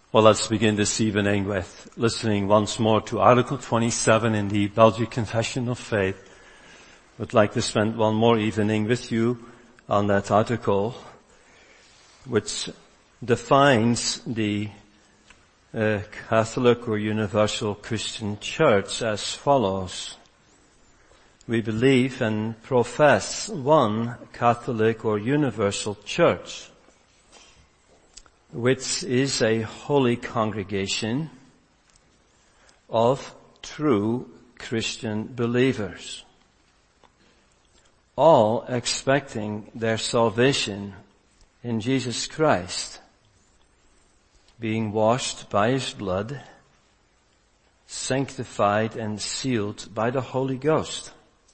Well, let's begin this evening with listening once more to Article 27 in the Belgic Confession of Faith. I'd like to spend one more evening with you on that article, which defines the Catholic or Universal Christian Church as follows. We believe and profess one Catholic or Universal Church, which is a holy congregation of true Christian believers, all expecting their salvation in Jesus Christ, being washed by His blood, sanctified and sealed by the Holy Ghost.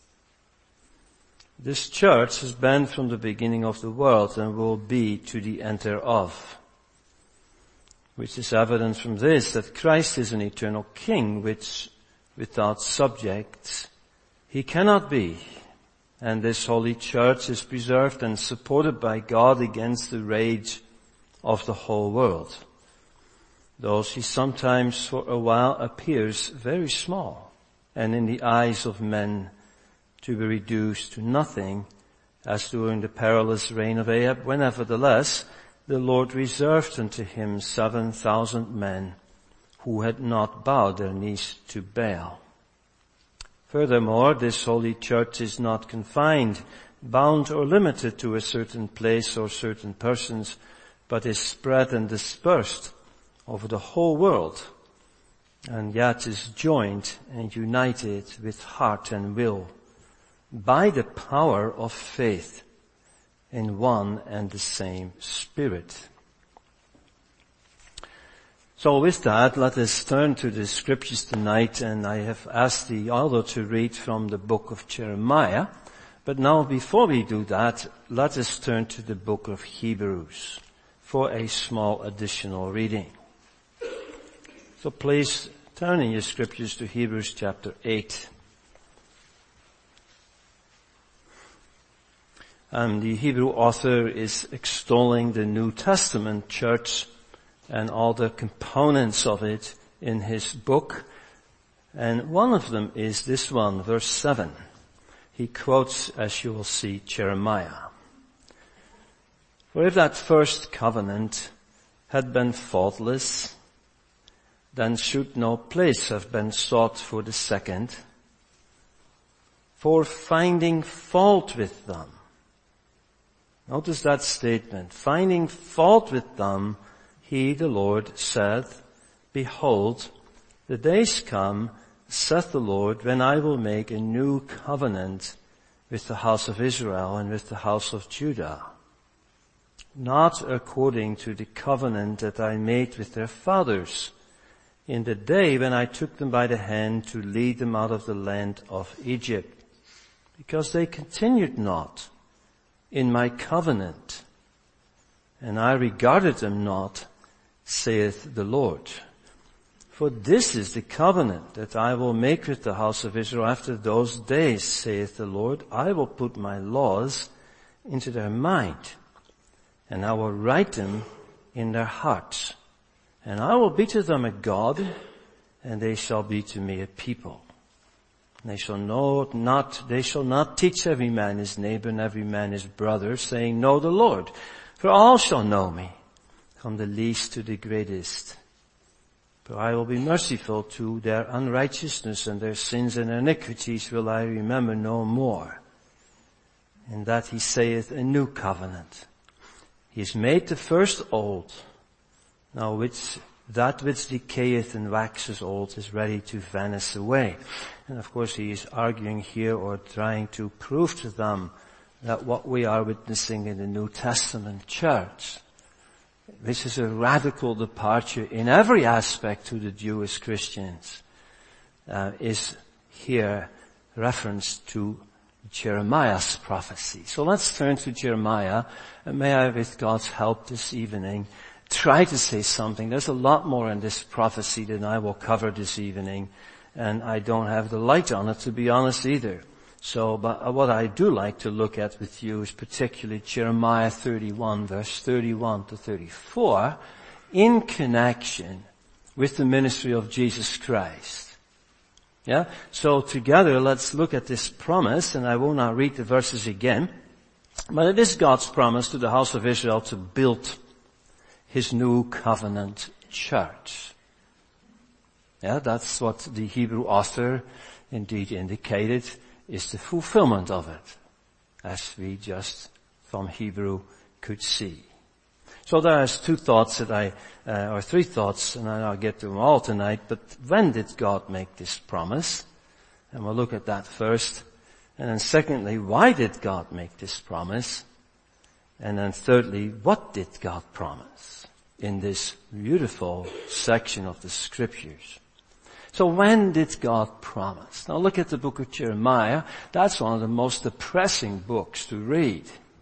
This church has been from the beginning of the world and will be to the end thereof, which is evident from this, that Christ is an eternal King, which without subjects He cannot be. And this holy church is preserved and supported by God against the rage of the whole world, though she sometimes for a while appears very small, and in the eyes of men to be reduced to nothing, as during the perilous reign of Ahab, when nevertheless the Lord reserved unto him 7,000 men who had not bowed their knees to Baal. Furthermore, this holy church is not confined, bound or limited to a certain place or certain persons, but is spread and dispersed over the whole world, and yet is joined and united with heart and will by the power of faith in one and the same Spirit. So with that, let us turn to the scriptures tonight, and I have asked the elder to read from the book of Jeremiah. But now before we do that, let us turn to the book of Hebrews for a small additional reading. So please turn in your scriptures to Hebrews chapter 8. The Hebrew author is extolling the New Testament church and all the components of it in his book. And one of them is this one, verse 7. He quotes, as you will see, Jeremiah. For if that first covenant had been faultless, then should no place have been sought for the second, for finding fault with them. Notice that statement. Finding fault with them, He, the Lord, saith, Behold, the days come, saith the Lord, when I will make a new covenant with the house of Israel and with the house of Judah, not according to the covenant that I made with their fathers in the day when I took them by the hand to lead them out of the land of Egypt, because they continued not in my covenant, and I regarded them not, saith the Lord. For this is the covenant that I will make with the house of Israel after those days, saith the Lord. I will put my laws into their mind, and I will write them in their hearts. And I will be to them a God, and they shall be to me a people. They shall not teach every man his neighbor and every man his brother, saying, Know the Lord. For all shall know me, from the least to the greatest. For I will be merciful to their unrighteousness, and their sins and iniquities will I remember no more. And that He saith a new covenant. He has made the first old. Now that which decayeth and waxes old is ready to vanish away. And of course He is arguing here or trying to prove to them that what we are witnessing in the New Testament church, this is a radical departure in every aspect to the Jewish Christians, is here reference to Jeremiah's prophecy. So let's turn to Jeremiah, and may I, with God's help this evening, try to say something. There's a lot more in this prophecy than I will cover this evening, and I don't have the light on it, to be honest, either. So, but what I do like to look at with you is particularly Jeremiah 31, verse 31 to 34, in connection with the ministry of Jesus Christ. Yeah? So together let's look at this promise, and I will not read the verses again, but it is God's promise to the house of Israel to build His new covenant church. Yeah, that's what the Hebrew author indeed indicated is the fulfillment of it, as we just from Hebrew could see. So there's two thoughts that or three thoughts, and I'll get to them all tonight, but when did God make this promise? And we'll look at that first. And then secondly, why did God make this promise? And then thirdly, what did God promise in this beautiful section of the scriptures? So when did God promise? Now look at the book of Jeremiah. That's one of the most depressing books to read.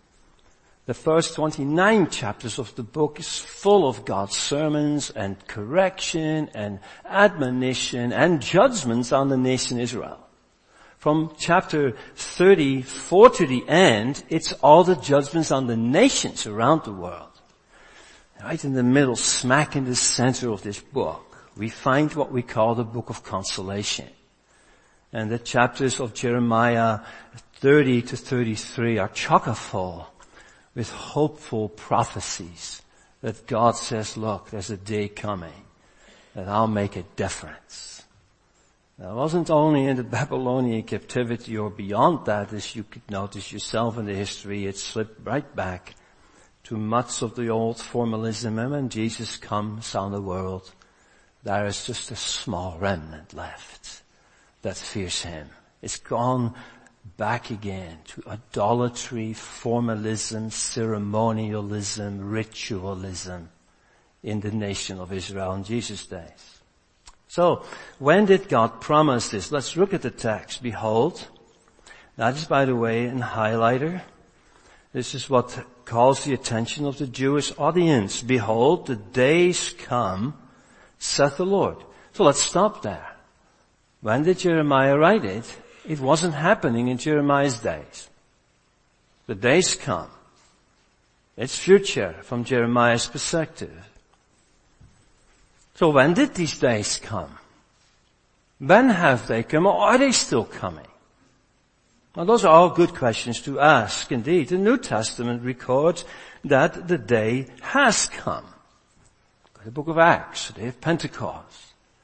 The first 29 chapters of the book is full of God's sermons and correction and admonition and judgments on the nation Israel. From chapter 34 to the end, it's all the judgments on the nations around the world. Right in the middle, smack in the center of this book, we find what we call the book of consolation. And the chapters of Jeremiah 30 to 33 are chock-a-full with hopeful prophecies that God says, look, there's a day coming that I'll make a difference. Now, it wasn't only in the Babylonian captivity or beyond that, as you could notice yourself in the history, it slipped right back to much of the old formalism. And when Jesus comes on the world, there is just a small remnant left that fears Him. It's gone back again to idolatry, formalism, ceremonialism, ritualism in the nation of Israel in Jesus' days. So, when did God promise this? Let's look at the text. Behold, that is, by the way, in highlighter. This is what calls the attention of the Jewish audience. Behold, the days come, saith the Lord. So let's stop there. When did Jeremiah write it? It wasn't happening in Jeremiah's days. The days come. It's future from Jeremiah's perspective. So when did these days come? When have they come, or are they still coming? Well, those are all good questions to ask. Indeed, the New Testament records that the day has come. The book of Acts, the day of Pentecost.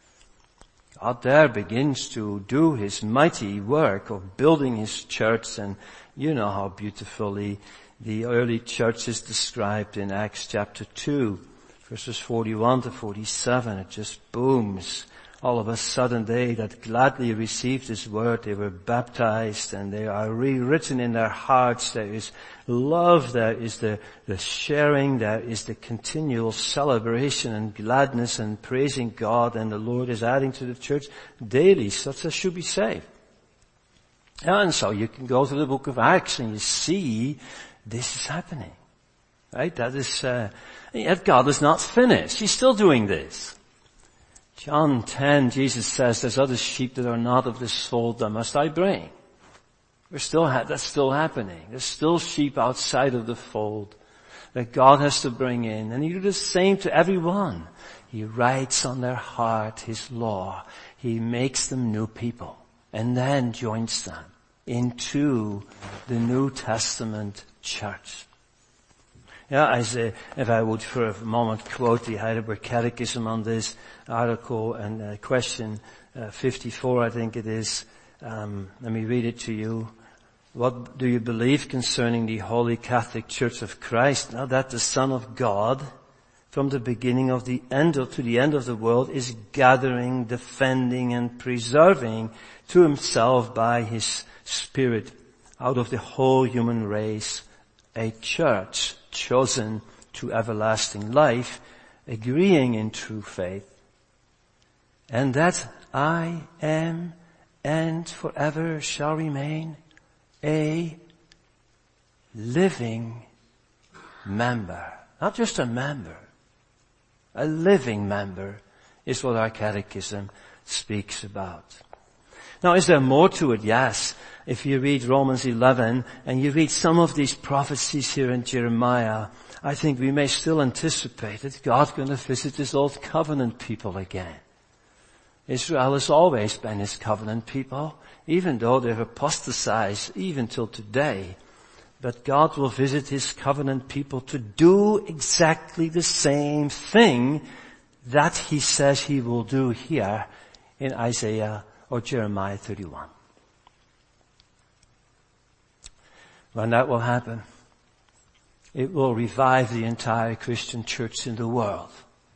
God there begins to do His mighty work of building His church, and you know how beautifully the early church is described in Acts chapter 2, verses 41 to 47. It just booms. All of a sudden they that gladly received His word, they were baptized and they are rewritten in their hearts. There is love, there is the sharing, there is the continual celebration and gladness and praising God, and the Lord is adding to the church daily such as should be saved. And so you can go to the book of Acts and you see this is happening. Right? That is, yet God is not finished. He's still doing this. John 10, Jesus says, there's other sheep that are not of this fold that must I bring. That's still happening. There's still sheep outside of the fold that God has to bring in. And He do the same to everyone. He writes on their heart His law. He makes them new people and then joins them into the New Testament church. Yeah, if I would for a moment quote the Heidelberg Catechism on this article and question 54, I think it is. Let me read it to you. What do you believe concerning the Holy Catholic Church of Christ? Now that the Son of God, from the beginning of the end to the end of the world, is gathering, defending, and preserving to Himself by His Spirit out of the whole human race a church chosen to everlasting life, agreeing in true faith, and that I am and forever shall remain a living member. Not just a member. A living member is what our catechism speaks about. Now, is there more to it? Yes. If you read Romans 11 and you read some of these prophecies here in Jeremiah, I think we may still anticipate that God's going to visit His old covenant people again. Israel has always been His covenant people, even though they've apostatized even till today. But God will visit His covenant people to do exactly the same thing that He says He will do here in Isaiah or Jeremiah 31. When that will happen, it will revive the entire Christian church in the world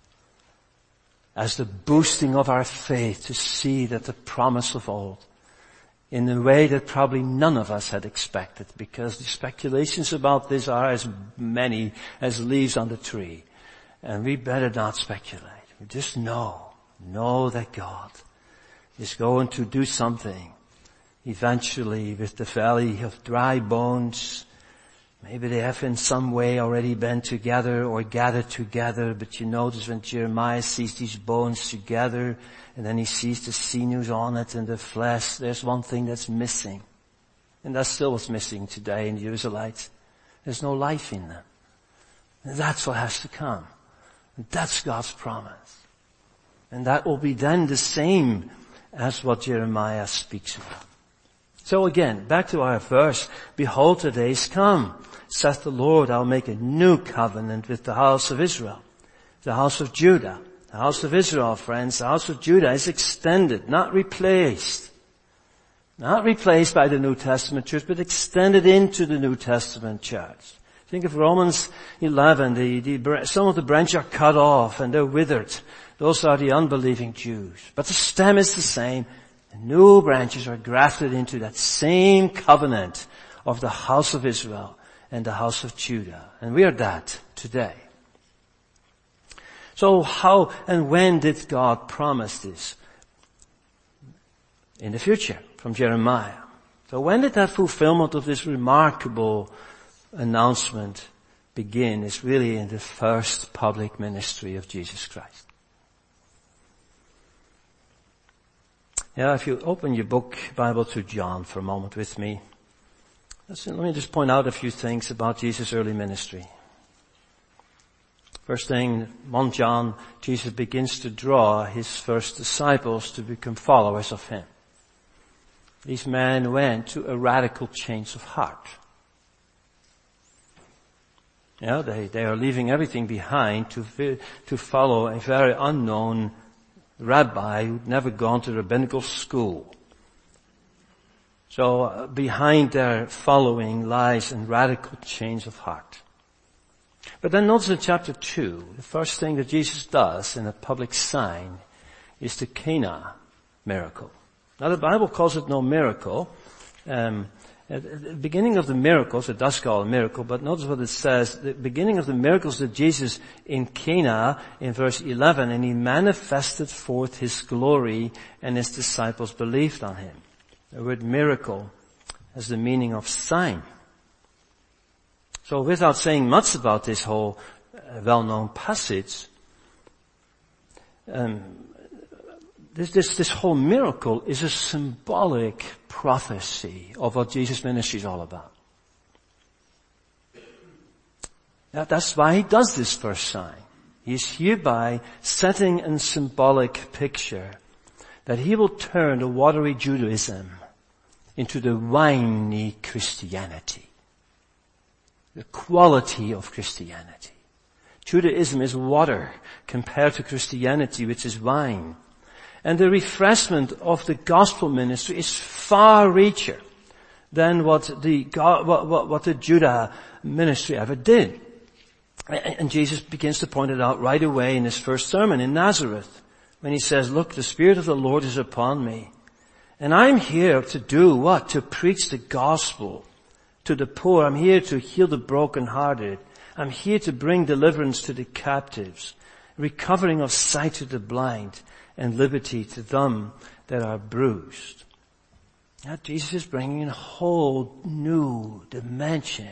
as the boosting of our faith to see that the promise of old, in a way that probably none of us had expected, because the speculations about this are as many as leaves on the tree. And we better not speculate. We just know that God is going to do something eventually with the valley of dry bones. Maybe they have in some way already been together or gathered together, but you notice when Jeremiah sees these bones together and then he sees the sinews on it and the flesh, there's one thing that's missing. And that's still what's missing today in the Israelites. There's no life in them. And that's what has to come. And that's God's promise. And that will be then the same as what Jeremiah speaks about. So again, back to our verse, behold, the days come, saith the Lord, I'll make a new covenant with the house of Israel, the house of Judah. The house of Israel, friends, the house of Judah is extended, not replaced. Not replaced by the New Testament church, but extended into the New Testament church. Think of Romans 11, some of the branches are cut off and they're withered. Those are the unbelieving Jews. But the stem is the same. The new branches are grafted into that same covenant of the house of Israel and the house of Judah. And we are that today. So how and when did God promise this? In the future, from Jeremiah. So when did that fulfillment of this remarkable announcement begin? It's really in the first public ministry of Jesus Christ. Yeah, if you open your Bible to John for a moment with me. Let me just point out a few things about Jesus' early ministry. First thing, 1 John, Jesus begins to draw His first disciples to become followers of Him. These men went to a radical change of heart. Yeah, they are leaving everything behind to follow a very unknown rabbi who'd never gone to rabbinical school. So behind their following lies a radical change of heart. But then notice in chapter 2, the first thing that Jesus does in a public sign is the Cana miracle. Now the Bible calls it no miracle. At the beginning of the miracles, it does call a miracle, but notice what it says. The beginning of the miracles that Jesus in Cana, in verse 11, and He manifested forth His glory, and His disciples believed on Him. The word miracle has the meaning of sign. So without saying much about this whole well-known passage, this whole miracle is a symbolic prophecy of what Jesus' ministry is all about. That's why He does this first sign. He's hereby setting a symbolic picture that He will turn the watery Judaism into the winey Christianity. The quality of Christianity. Judaism is water compared to Christianity, which is wine. And the refreshment of the gospel ministry is far richer than what the Judah ministry ever did. And Jesus begins to point it out right away in His first sermon in Nazareth, when He says, look, the Spirit of the Lord is upon me. And I'm here to do what? To preach the gospel to the poor. I'm here to heal the brokenhearted. I'm here to bring deliverance to the captives, recovering of sight to the blind, and liberty to them that are bruised. Now, Jesus is bringing a whole new dimension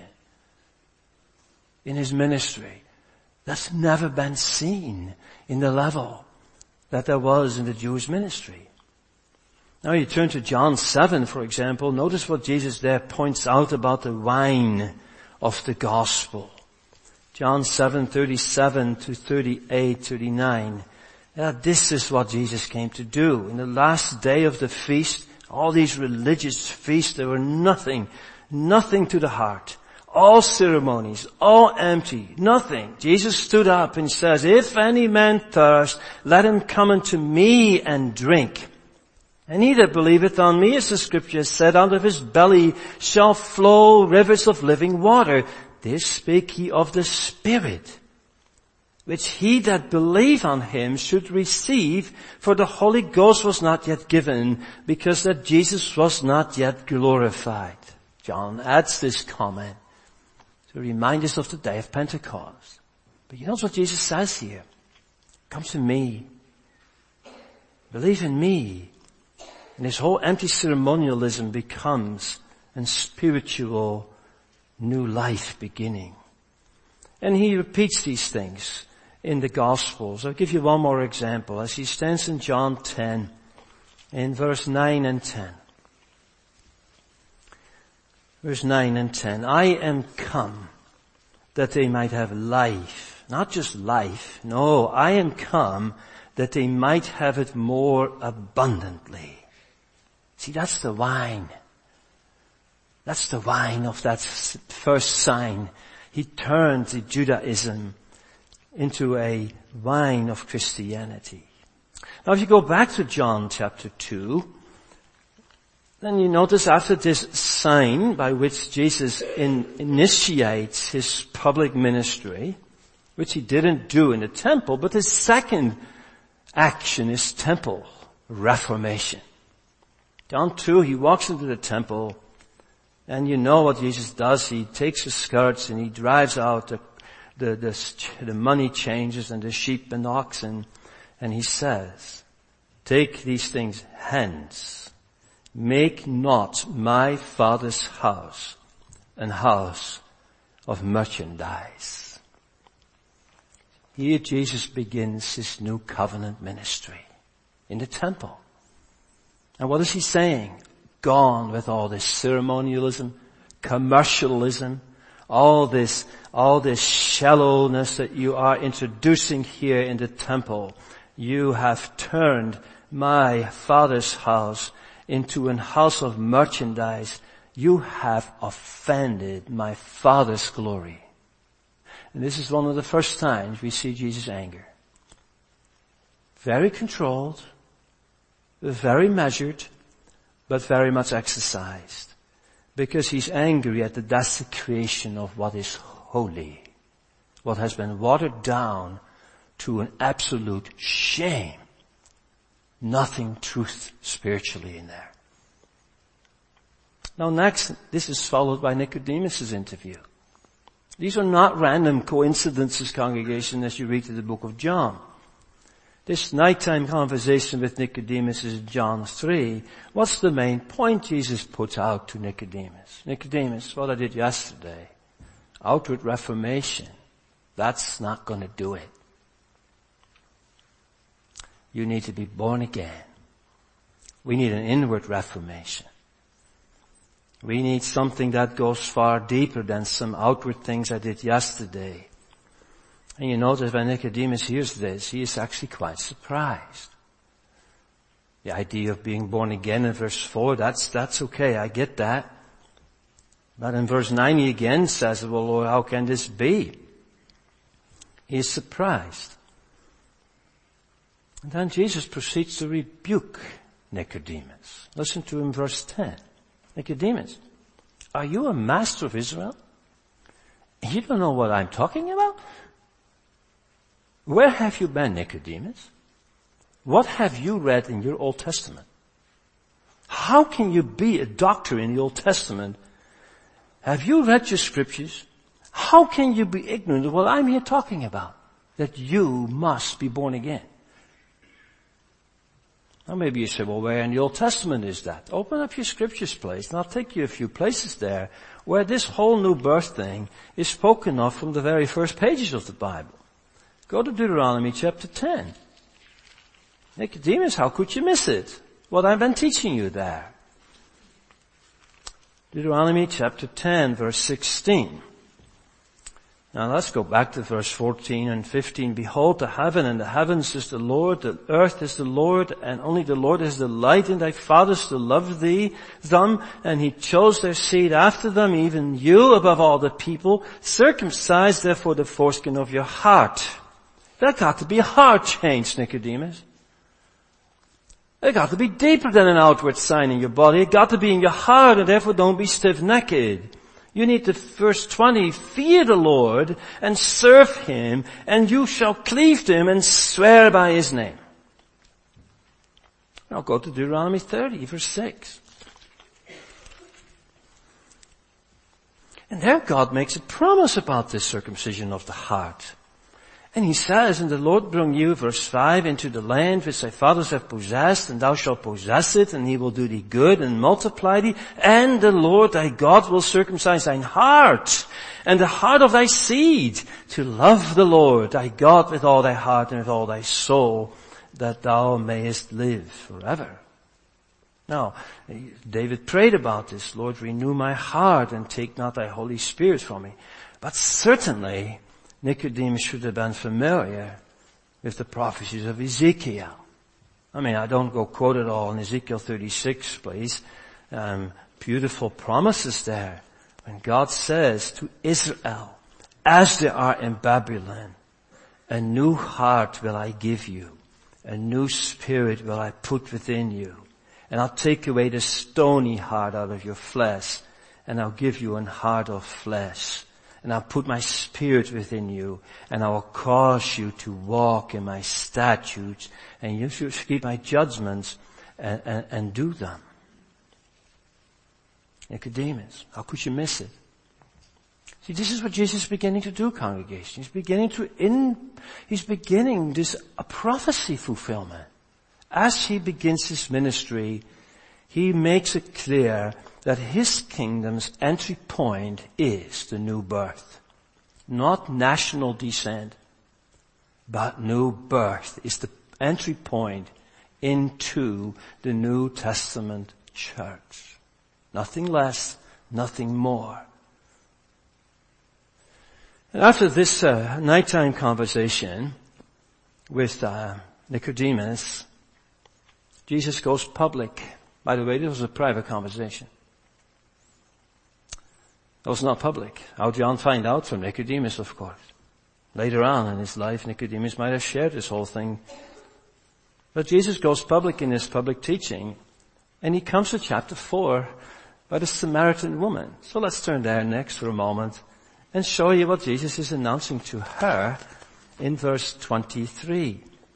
in His ministry that's never been seen in the level that there was in the Jewish ministry. Now you turn to John 7, for example. Notice what Jesus there points out about the wine of the gospel. John 7:37 to 38, 39. This is what Jesus came to do. In the last day of the feast, all these religious feasts, they were nothing to the heart. All ceremonies, all empty, nothing. Jesus stood up and says, if any man thirst, let him come unto me and drink. And he that believeth on me, as the scripture said, out of his belly shall flow rivers of living water. This spake he of the Spirit, which he that believe on him should receive, for the Holy Ghost was not yet given, because that Jesus was not yet glorified. John adds this comment to remind us of the day of Pentecost. But you know what Jesus says here? Come to me. Believe in me. And this whole empty ceremonialism becomes a spiritual new life beginning. And he repeats these things in the Gospels. I'll give you one more example as he stands in John 10 in verse 9 and 10. Verse 9 and 10. I am come that they might have life. Not just life. No, I am come that they might have it more abundantly. See, that's the wine. That's the wine of that first sign. He turned the Judaism into a wine of Christianity. Now if you go back to John chapter 2, then you notice after this sign by which Jesus initiates his public ministry, which he didn't do in the temple, but his second action is temple reformation. John 2, he walks into the temple, and you know what Jesus does. He takes his skirts and he drives out the money changers and the sheep and oxen, and he says, take these things hence. Make not my Father's house an house of merchandise. Here Jesus begins his new covenant ministry in the temple. And what is he saying? Gone with all this ceremonialism, commercialism, all this shallowness that you are introducing here in the temple. You have turned my Father's house into a house of merchandise. You have offended my Father's glory. And this is one of the first times we see Jesus' anger. Very controlled, very measured, but very much exercised. Because he's angry at the desecration of what is holy. What has been watered down to an absolute shame. Nothing truth spiritually in there. Now next, this is followed by Nicodemus' interview. These are not random coincidences, congregation, as you read through the book of John. This nighttime conversation with Nicodemus is John 3. What's the main point Jesus puts out to Nicodemus? Nicodemus, what I did yesterday, outward reformation, that's not going to do it. You need to be born again. We need an inward reformation. We need something that goes far deeper than some outward things I did yesterday. And you notice when Nicodemus hears this, he is actually quite surprised. The idea of being born again in verse 4, that's okay, I get that. But in verse 9 he again says, well, Lord, how can this be? He is surprised. And then Jesus proceeds to rebuke Nicodemus. Listen to him, verse 10. Nicodemus, are you a master of Israel? You don't know what I'm talking about? Where have you been, Nicodemus? What have you read in your Old Testament? How can you be a doctor in the Old Testament? Have you read your scriptures? How can you be ignorant of what I'm here talking about? That you must be born again. Now maybe you say, well, where in the Old Testament is that? Open up your scriptures, please, and I'll take you a few places there where this whole new birth thing is spoken of from the very first pages of the Bible. Go to Deuteronomy chapter 10. Nicodemus, how could you miss it? What I've been teaching you there. Deuteronomy chapter 10, verse 16. Now let's go back to verse 14 and 15. Behold, the heaven and the heavens is the Lord, the earth is the Lord, and only the Lord is the light in thy fathers to love them, and he chose their seed after them, even you above all the people. Circumcise therefore the foreskin of your heart. There got to be a heart change, Nicodemus. It got to be deeper than an outward sign in your body. It got to be in your heart, and therefore don't be stiff-necked. You need to, verse 20, fear the Lord and serve Him, and you shall cleave to Him and swear by His name. Now go to Deuteronomy 30, verse 6. And there God makes a promise about this circumcision of the heart. And He says, and the Lord bring you, verse 5, into the land which thy fathers have possessed, and thou shalt possess it, and He will do thee good and multiply thee. And the Lord thy God will circumcise thine heart, and the heart of thy seed, to love the Lord thy God with all thy heart and with all thy soul, that thou mayest live forever. Now, David prayed about this. Lord, renew my heart and take not thy Holy Spirit from me. But certainly, Nicodemus should have been familiar with the prophecies of Ezekiel. I mean, I don't go quote it all in Ezekiel 36, please. Beautiful promises there. When God says to Israel, as they are in Babylon, a new heart will I give you. A new spirit will I put within you. And I'll take away the stony heart out of your flesh. And I'll give you an heart of flesh. And I'll put my spirit within you, and I will cause you to walk in my statutes, and you should keep my judgments and do them. Nicodemus, how could you miss it? See, this is what Jesus is beginning to do, congregation. He's beginning this a prophecy fulfillment. As He begins His ministry, He makes it clear that His kingdom's entry point is the new birth. Not national descent, but new birth is the entry point into the New Testament church. Nothing less, nothing more. And after this nighttime conversation with Nicodemus, Jesus goes public. By the way, this was a private conversation. It was not public. How did John find out? From Nicodemus, of course. Later on in his life, Nicodemus might have shared this whole thing. But Jesus goes public in his public teaching, and He comes to chapter 4 by the Samaritan woman. So let's turn there next for a moment and show you what Jesus is announcing to her in verse 23.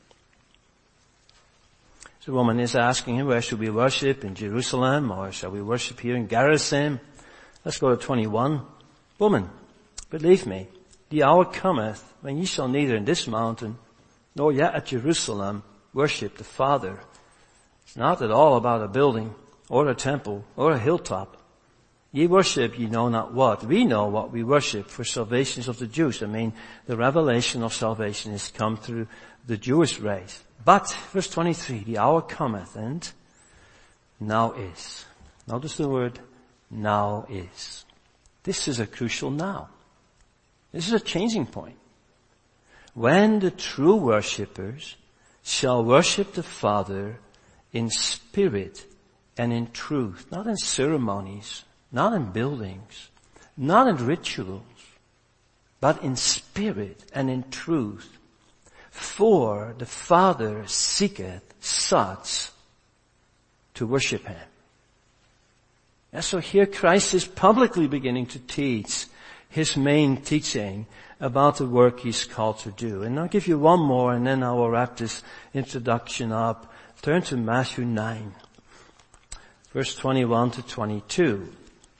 The woman is asking Him, where should we worship? In Jerusalem, or shall we worship here in Gerizim? Let's go to 21. Woman, believe me, the hour cometh when ye shall neither in this mountain nor yet at Jerusalem worship the Father. It's not at all about a building or a temple or a hilltop. Ye worship ye know not what. We know what we worship, for salvation of the Jews. I mean, the revelation of salvation has come through the Jewish race. But, verse 23, the hour cometh and now is. Notice the word now is. This is a crucial now. This is a changing point. When the true worshippers shall worship the Father in spirit and in truth, not in ceremonies, not in buildings, not in rituals, but in spirit and in truth. For the Father seeketh such to worship Him. And so here Christ is publicly beginning to teach His main teaching about the work He's called to do. And I'll give you one more, and then I will wrap this introduction up. Turn to Matthew 9, verse 21 to 22.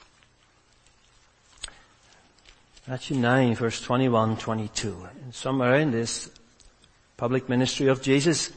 Matthew 9, verse 21, 22. And somewhere in this public ministry of Jesus,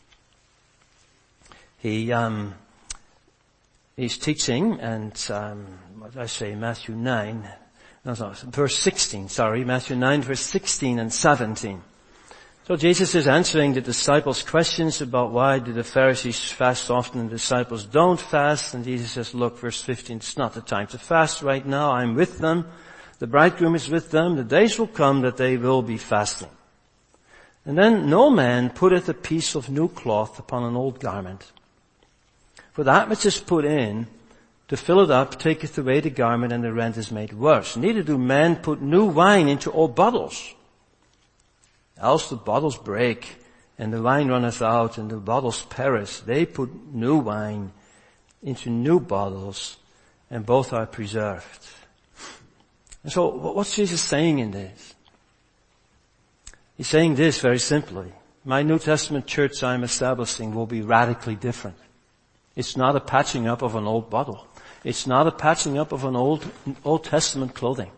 He's teaching, and what did I say? Matthew 9, verse 16. Matthew 9, verse 16 and 17. So Jesus is answering the disciples' questions about why do the Pharisees fast often and the disciples don't fast. And Jesus says, look, verse 15, it's not the time to fast right now. I'm with them. The bridegroom is with them. The days will come that they will be fasting. And then no man putteth a piece of new cloth upon an old garment. For that which is put in to fill it up taketh away the garment, and the rent is made worse. Neither do men put new wine into old bottles, else the bottles break, and the wine runneth out, and the bottles perish. They put new wine into new bottles, and both are preserved. And so what's Jesus saying in this? He's saying this very simply. My New Testament church I'm establishing will be radically different. It's not a patching up of an old bottle. It's not a patching up of an Old Testament clothing.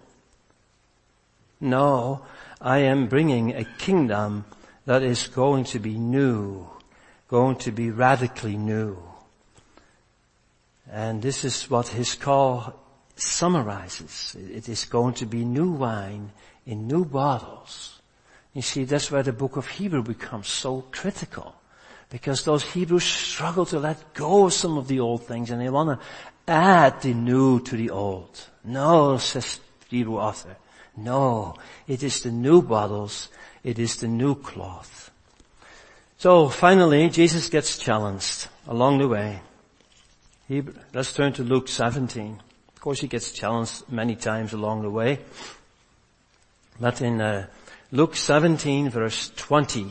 No, I am bringing a kingdom that is going to be new, going to be radically new. And this is what his call summarizes. It is going to be new wine in new bottles. You see, that's where the book of Hebrew becomes so critical. Because those Hebrews struggle to let go of some of the old things, and they want to add the new to the old. No, says the Hebrew author. No, it is the new bottles. It is the new cloth. So finally, Jesus gets challenged along the way. Let's turn to Luke 17. Of course, he gets challenged many times along the way. But in Luke 17, verse 20,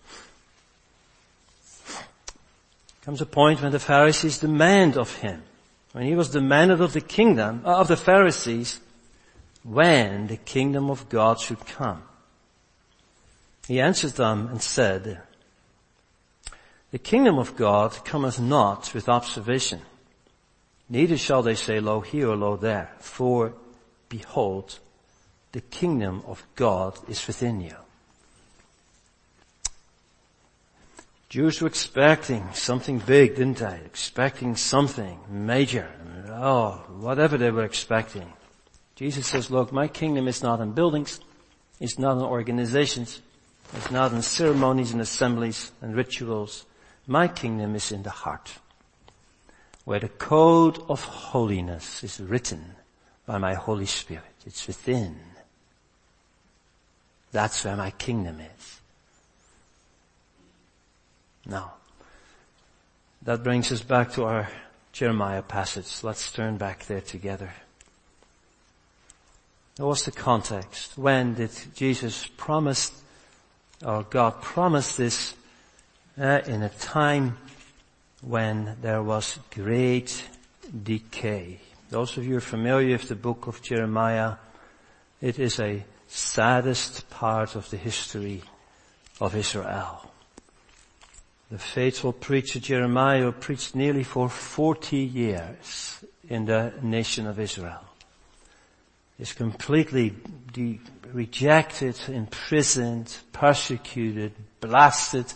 comes a point when the Pharisees demand of him, when he was demanded of the kingdom, of the Pharisees, when the kingdom of God should come. He answered them and said, the kingdom of God cometh not with observation, neither shall they say, lo here or lo there, for behold, the kingdom of God is within you. Jews were expecting something big, didn't they? Expecting something major. Oh, whatever they were expecting. Jesus says, look, my kingdom is not in buildings. It's not in organizations. It's not in ceremonies and assemblies and rituals. My kingdom is in the heart, where the code of holiness is written by my Holy Spirit. It's within. That's where my kingdom is. Now, that brings us back to our Jeremiah passage. Let's turn back there together. What was the context? When did Jesus promise, or God promised this? In a time when there was great decay. Those of you who are familiar with the book of Jeremiah, it is a saddest part of the history of Israel. The faithful preacher Jeremiah preached nearly for 40 years in the nation of Israel. Is completely rejected, imprisoned, persecuted, blasted.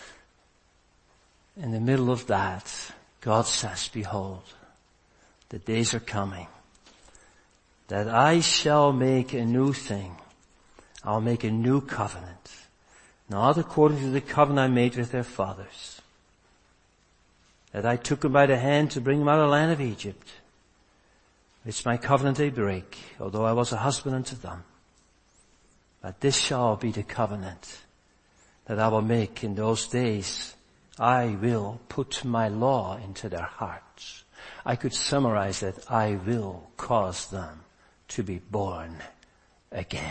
In the middle of that, God says, behold, the days are coming that I shall make a new thing. I'll make a new covenant. Not according to the covenant I made with their fathers, that I took them by the hand to bring them out of the land of Egypt. It's my covenant they break, although I was a husband unto them. But this shall be the covenant that I will make in those days. I will put my law into their hearts. I could summarize that. I will cause them to be born again.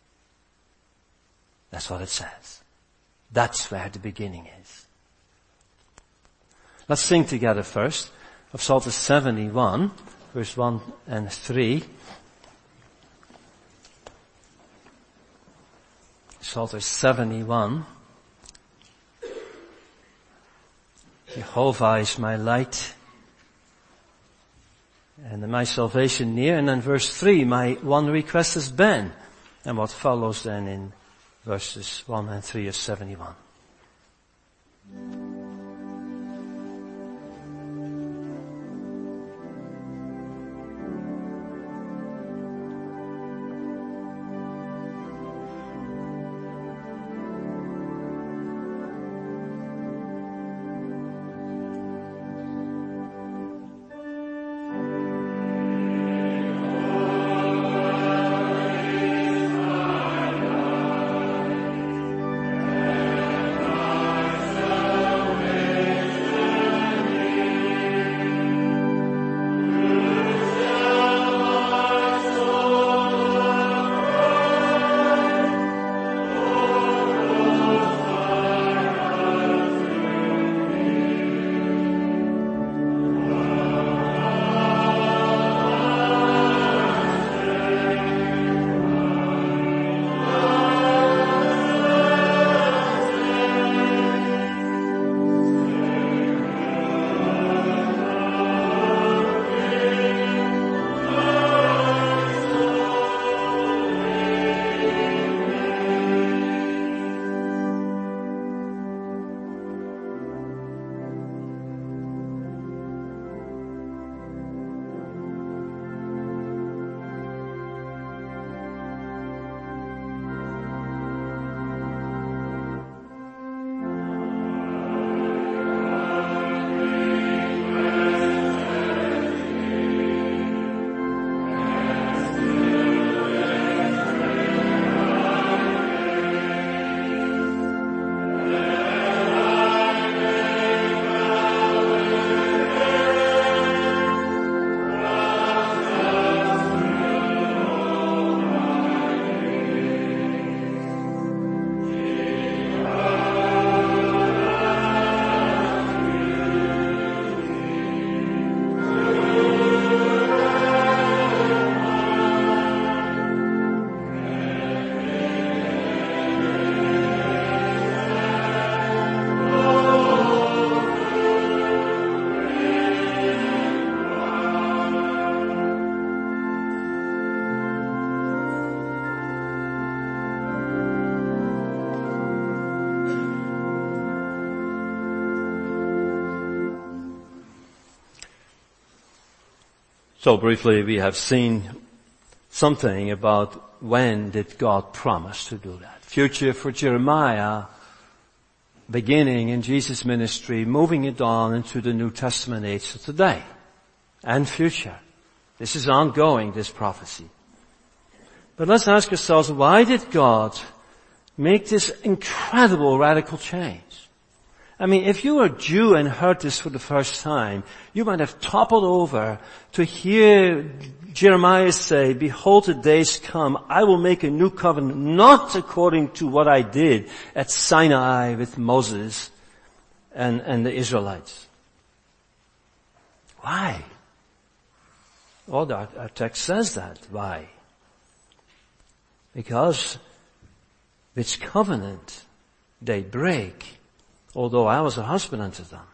That's what it says. That's where the beginning is. Let's sing together first of Psalm 71, verse 1 and 3. Psalm 71. Jehovah is my light and my salvation near. And then verse 3, my one request has been. And what follows then in verses 1 and 3 of 71. So briefly, we have seen something about when did God promise to do that. Future for Jeremiah, beginning in Jesus' ministry, moving it on into the New Testament age of today. And future. This is ongoing, this prophecy. But let's ask ourselves, why did God make this incredible radical change? I mean, if you were a Jew and heard this for the first time, you might have toppled over to hear Jeremiah say, behold, the days come, I will make a new covenant, not according to what I did at Sinai with Moses and the Israelites. Why? Well, our text says that. Why? Because which covenant they break, although I was a husband unto them.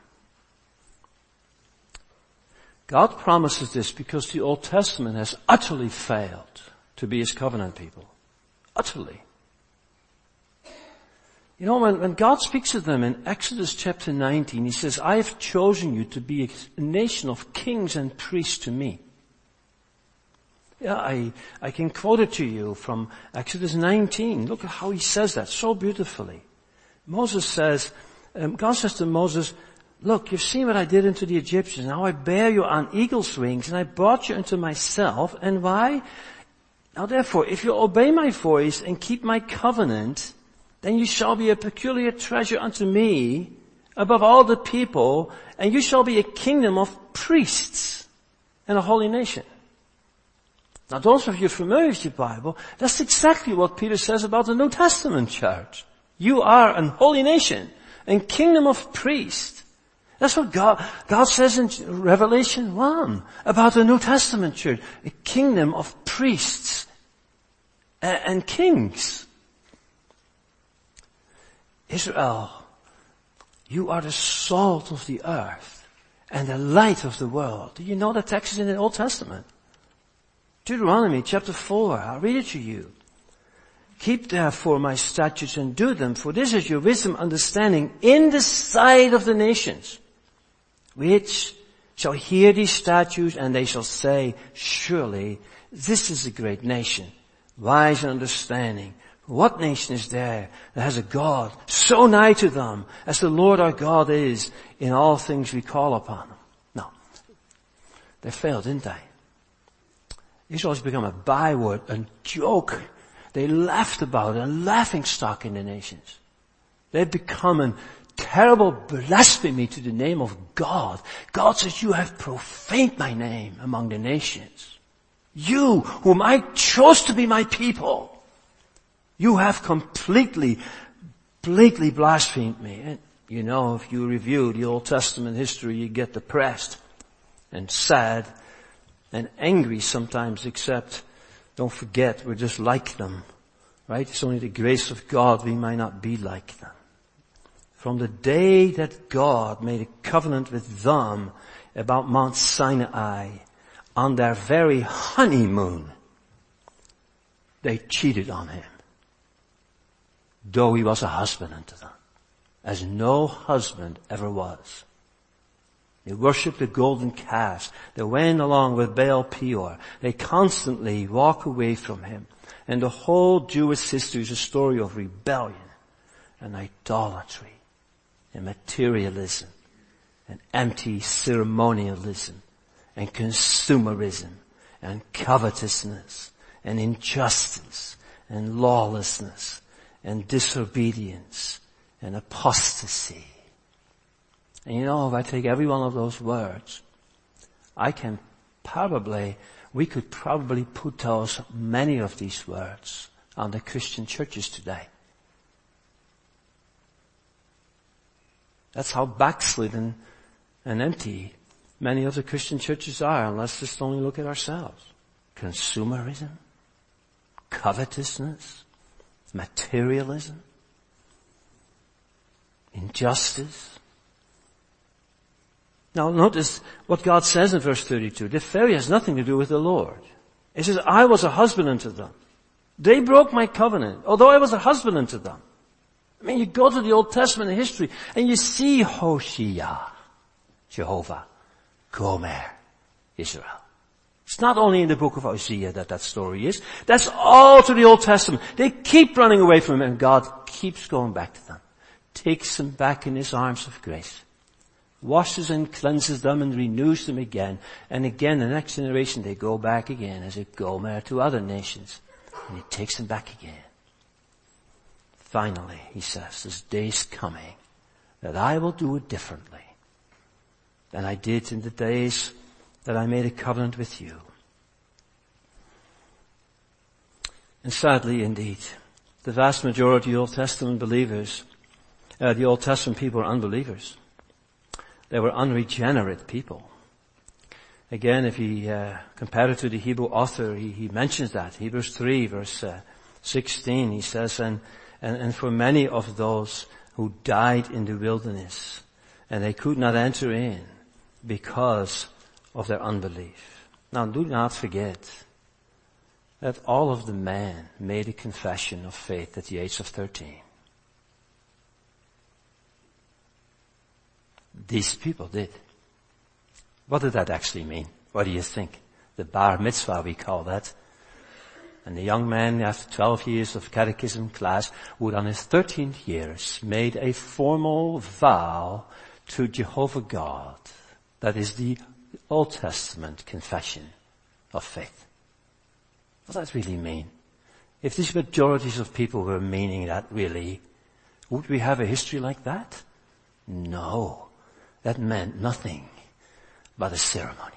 God promises this because the Old Testament has utterly failed to be His covenant people. Utterly. You know, when God speaks to them in Exodus chapter 19, He says, I have chosen you to be a nation of kings and priests to me. Yeah, I can quote it to you from Exodus 19. Look at how He says that so beautifully. Moses says, God says to Moses, look, you've seen what I did unto the Egyptians. Now I bear you on eagle's wings, and I brought you unto myself. And why? Now therefore, if you obey my voice and keep my covenant, then you shall be a peculiar treasure unto me above all the people, and you shall be a kingdom of priests and a holy nation. Now those of you familiar with your Bible, that's exactly what Peter says about the New Testament church. You are an holy nation and kingdom of priests. That's what God says in Revelation 1 about the New Testament church. A kingdom of priests and kings. Israel, you are the salt of the earth and the light of the world. Do you know that text is in the Old Testament? Deuteronomy chapter 4, I'll read it to you. Keep therefore my statutes and do them, for this is your wisdom, understanding in the sight of the nations, which shall hear these statutes, and they shall say, surely this is a great nation, wise and understanding. What nation is there that has a God so nigh to them as the Lord our God is in all things we call upon Him? No. They failed, didn't they? Israel has become a byword, a joke. They laughed about it, a laughing stock in the nations. They've become a terrible blasphemy to the name of God. God says, you have profaned my name among the nations. You, whom I chose to be my people, you have completely, blatantly blasphemed me. And you know, if you review the Old Testament history, you get depressed and sad and angry sometimes, except don't forget we're just like them, right? It's only the grace of God we might not be like them. From the day that God made a covenant with them about Mount Sinai, on their very honeymoon, they cheated on Him, though He was a husband unto them, as no husband ever was. They worshipped the golden calves. They went along with Baal Peor. They constantly walk away from Him. And the whole Jewish history is a story of rebellion and idolatry and materialism and empty ceremonialism and consumerism and covetousness and injustice and lawlessness and disobedience and apostasy. And you know, if I take every one of those words, we could probably put many of these words on the Christian churches today. That's how backslidden and empty many of the Christian churches are, let's just only look at ourselves. Consumerism, covetousness, materialism, injustice. Now notice what God says in verse 32. The Pharisee has nothing to do with the Lord. He says, I was a husband unto them. They broke my covenant, although I was a husband unto them. I mean, you go to the Old Testament history and you see Hoshea, Jehovah, Gomer, Israel. It's not only in the book of Hosea that story is. That's all through the Old Testament. They keep running away from him, and God keeps going back to them. Takes them back in his arms of grace. Washes and cleanses them and renews them again. And again, the next generation, they go back again as a Gomer to other nations. And he takes them back again. Finally, he says, this day's coming that I will do it differently than I did in the days that I made a covenant with you. And sadly, indeed, the vast majority of the Old Testament believers, the Old Testament people are unbelievers. They were unregenerate people. Again, if he compared it to the Hebrew author, he mentions that. Hebrews 3 verse 16, he says, and for many of those who died in the wilderness, and they could not enter in because of their unbelief. Now do not forget that all of the men made a confession of faith at the age of 13. These people did. What did that actually mean? What do you think? The bar mitzvah, we call that. And the young man, after 12 years of catechism class, would on his 13th years made a formal vow to Jehovah God. That is the Old Testament confession of faith. What does that really mean? If these majorities of people were meaning that really, would we have a history like that? No. That meant nothing but a ceremony.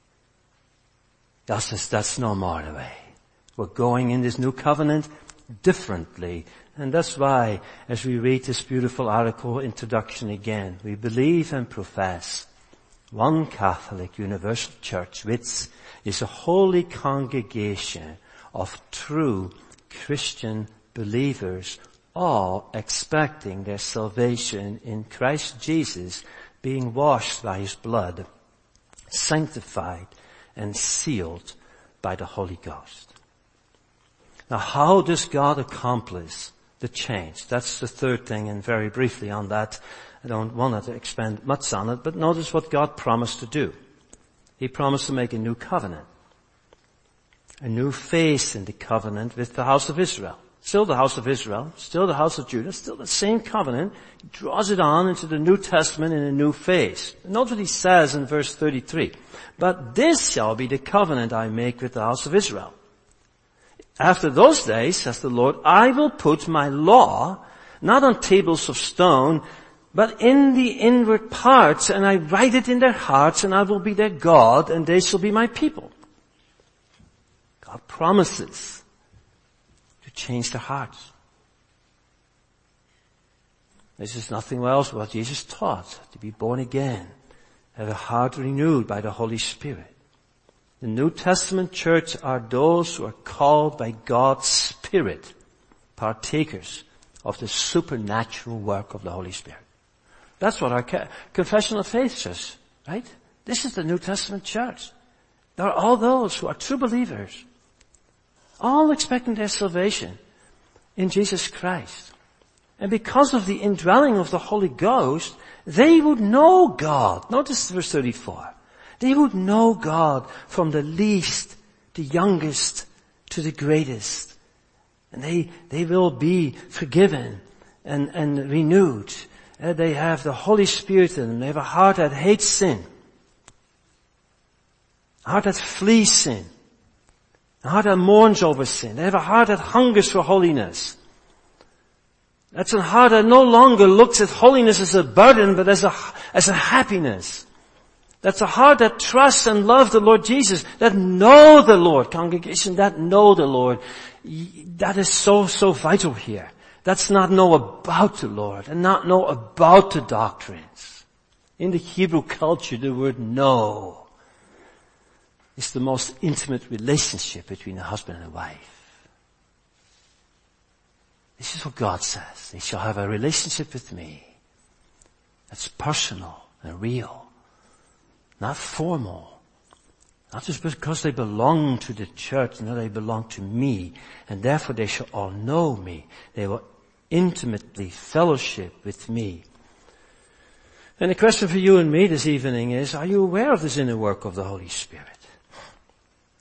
That's no more the way. We're going in this new covenant differently. And that's why, as we read this beautiful article introduction again, we believe and profess one Catholic universal church, which is a holy congregation of true Christian believers, all expecting their salvation in Christ Jesus, being washed by his blood, sanctified and sealed by the Holy Ghost. Now, how does God accomplish the change? That's the third thing, and very briefly on that, I don't want to expand much on it, but notice what God promised to do. He promised to make a new covenant. A new phase in the covenant with the house of Israel. Still the house of Israel, still the house of Judah, still the same covenant. He draws it on into the New Testament in a new phase. Note what he says in verse 33. But this shall be the covenant I make with the house of Israel. After those days, says the Lord, I will put my law not on tables of stone, but in the inward parts, and I write it in their hearts, and I will be their God, and they shall be my people. God promises to change their hearts. This is nothing else what Jesus taught, to be born again, have a heart renewed by the Holy Spirit. The New Testament church are those who are called by God's Spirit, partakers of the supernatural work of the Holy Spirit. That's what our confession of faith says, right? This is the New Testament church. There are all those who are true believers, all expecting their salvation in Jesus Christ. And because of the indwelling of the Holy Ghost, they would know God. Notice verse 34. They would know God from the least, the youngest, to the greatest. And they will be forgiven and renewed. They have the Holy Spirit in them. They have a heart that hates sin. A heart that flees sin. A heart that mourns over sin. They have a heart that hungers for holiness. That's a heart that no longer looks at holiness as a burden, but as a happiness. That's a heart that trusts and loves the Lord Jesus, that know the Lord, congregation, that know the Lord. That is so vital here. That's not know about the Lord and not know about the doctrines. In the Hebrew culture, the word know is the most intimate relationship between a husband and a wife. This is what God says. They shall have a relationship with me that's personal and real. Not formal. Not just because they belong to the church, no, they belong to me. And therefore they shall all know me. They will intimately fellowship with me. And the question for you and me this evening is, are you aware of this inner work of the Holy Spirit?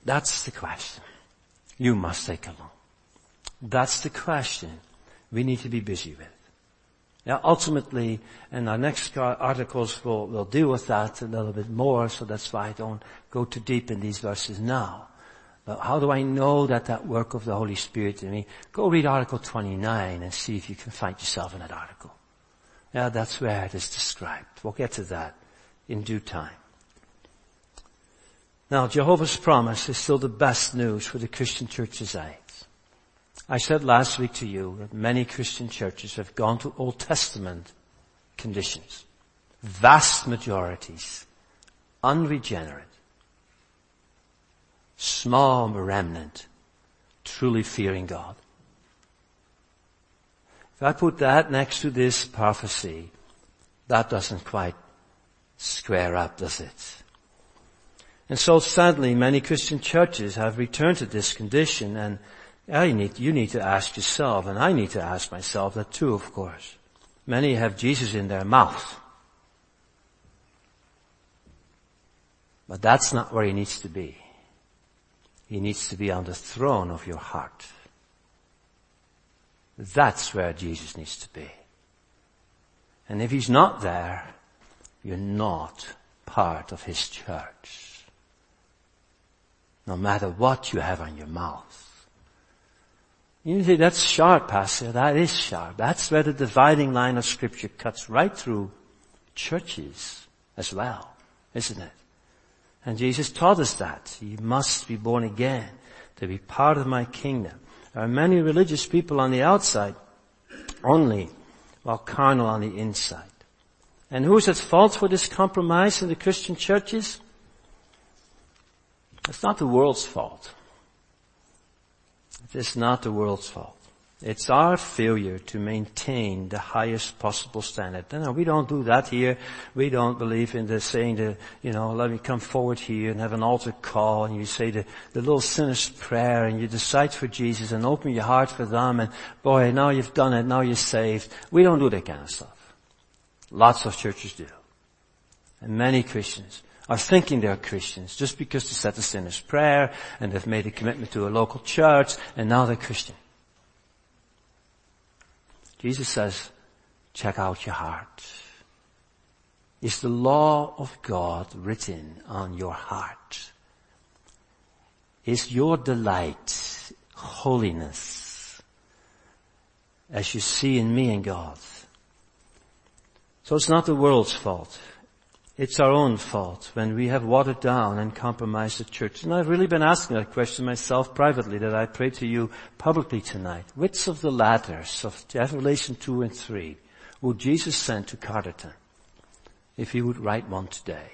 That's the question you must take along. That's the question we need to be busy with. Now, ultimately, and our next articles will deal with that a little bit more, so that's why I don't go too deep in these verses now. But how do I know that work of the Holy Spirit in me? Go read Article 29 and see if you can find yourself in that article. Yeah, that's where it is described. We'll get to that in due time. Now, Jehovah's promise is still the best news for the Christian church's eyes. I said last week to you that many Christian churches have gone to Old Testament conditions. Vast majorities, unregenerate, small remnant, truly fearing God. If I put that next to this prophecy, that doesn't quite square up, does it? And so sadly, many Christian churches have returned to this condition, and you need to ask yourself, and I need to ask myself that too, of course. Many have Jesus in their mouth. But that's not where he needs to be. He needs to be on the throne of your heart. That's where Jesus needs to be. And if he's not there, you're not part of his church. No matter what you have on your mouth. You say, that's sharp, Pastor. That is sharp. That's where the dividing line of Scripture cuts right through churches as well, isn't it? And Jesus taught us that. You must be born again to be part of my kingdom. There are many religious people on the outside only, while carnal on the inside. And who's at fault for this compromise in the Christian churches? It's not the world's fault. It is not the world's fault. It's our failure to maintain the highest possible standard. No, we don't do that here. We don't believe in the saying that, let me come forward here and have an altar call and you say the little sinner's prayer and you decide for Jesus and open your heart for them and boy, now you've done it, now you're saved. We don't do that kind of stuff. Lots of churches do. And many Christians are thinking they're Christians just because they said the sinner's prayer and they've made a commitment to a local church and now they're Christian. Jesus says, check out your heart. Is the law of God written on your heart? Is your delight holiness as you see in me and God? So it's not the world's fault. It's our own fault when we have watered down and compromised the church. And I've really been asking that question myself privately that I pray to you publicly tonight. Which of the ladders of Revelation 2 and 3 would Jesus send to Carterton if he would write one today?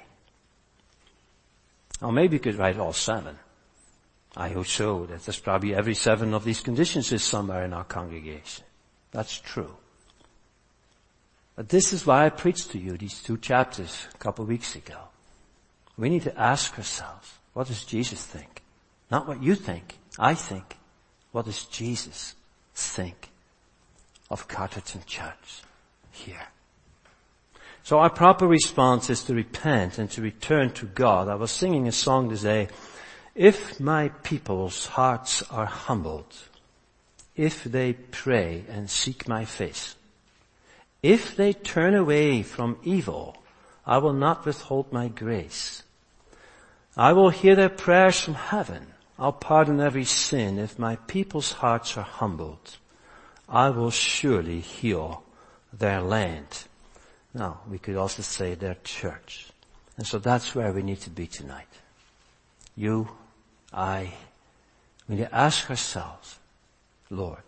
Or maybe he could write all 7. I hope so. That there's probably every 7 of these conditions is somewhere in our congregation. That's true. But this is why I preached to you these 2 chapters a couple of weeks ago. We need to ask ourselves, what does Jesus think? Not what you think, I think. What does Jesus think of Carterton Church here? So our proper response is to repent and to return to God. I was singing a song today. If my people's hearts are humbled, if they pray and seek my face, if they turn away from evil, I will not withhold my grace. I will hear their prayers from heaven. I'll pardon every sin. If my people's hearts are humbled, I will surely heal their land. Now, we could also say their church. And so that's where we need to be tonight. You, I, we need to ask ourselves, Lord,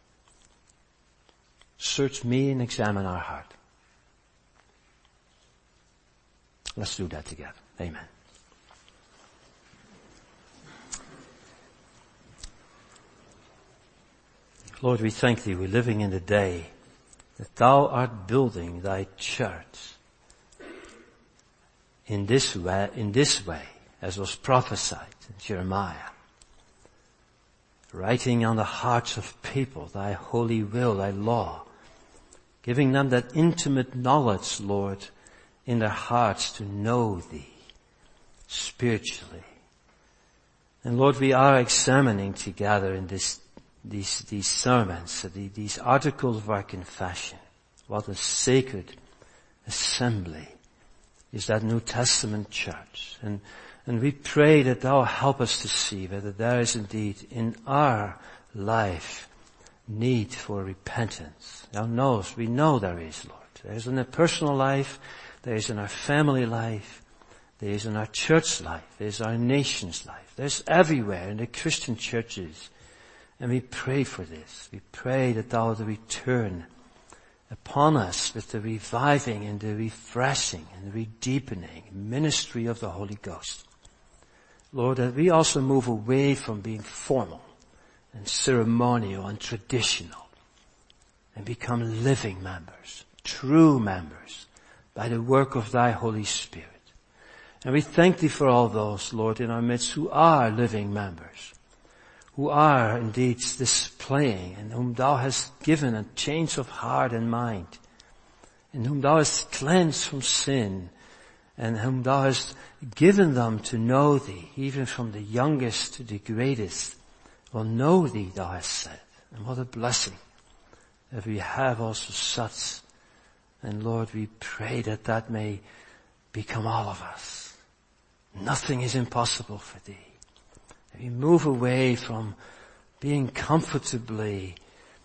search me and examine our heart. Let's do that together. Amen. Lord, we thank thee. We're living in the day that thou art building thy church in this way, as was prophesied in Jeremiah. Writing on the hearts of people thy holy will, thy law, giving them that intimate knowledge, Lord, in their hearts to know thee spiritually. And Lord, we are examining together in these sermons, these articles of our confession, what a sacred assembly is that New Testament church. And we pray that thou help us to see whether there is indeed in our life need for repentance. Thou knowest, we know there is, Lord. There is in a personal life, there is in our family life, there is in our church life, there is our nation's life. There's everywhere in the Christian churches. And we pray for this. We pray that thou would return upon us with the reviving and the refreshing and the redeepening ministry of the Holy Ghost. Lord, that we also move away from being formal and ceremonial and traditional and become living members, true members by the work of thy Holy Spirit. And we thank thee for all those, Lord, in our midst who are living members, who are indeed displaying, and whom thou hast given a change of heart and mind, and whom thou hast cleansed from sin, and whom thou hast given them to know thee, even from the youngest to the greatest, will know thee, thou hast said. And what a blessing that we have also such. And Lord, we pray that that may become all of us. Nothing is impossible for thee. We move away from being comfortably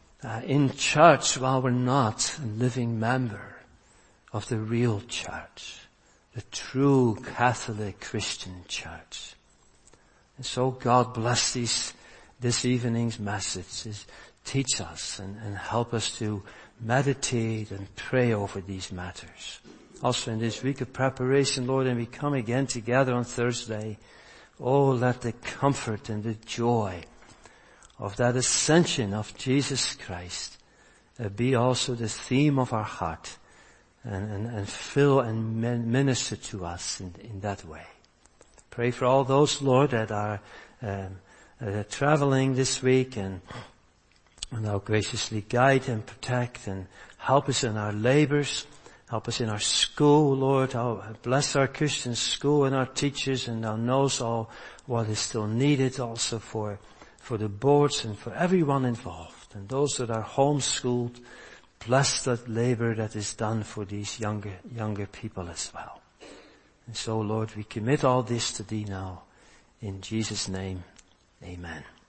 in church while we're not a living member of the real church, the true Catholic Christian church. And so God bless this evening's message. Teach us and help us to meditate and pray over these matters. Also in this week of preparation, Lord, and we come again together on Thursday. Oh, let the comfort and the joy of that ascension of Jesus Christ be also the theme of our heart and fill and minister to us in that way. Pray for all those, Lord, that are traveling this week and thou graciously guide and protect and help us in our labors. Help us in our school, Lord. Bless our Christian school and our teachers, and thou knows all what is still needed also for the boards and for everyone involved. And those that are homeschooled, bless that labor that is done for these younger people as well. And so, Lord, we commit all this to thee now. In Jesus' name, amen.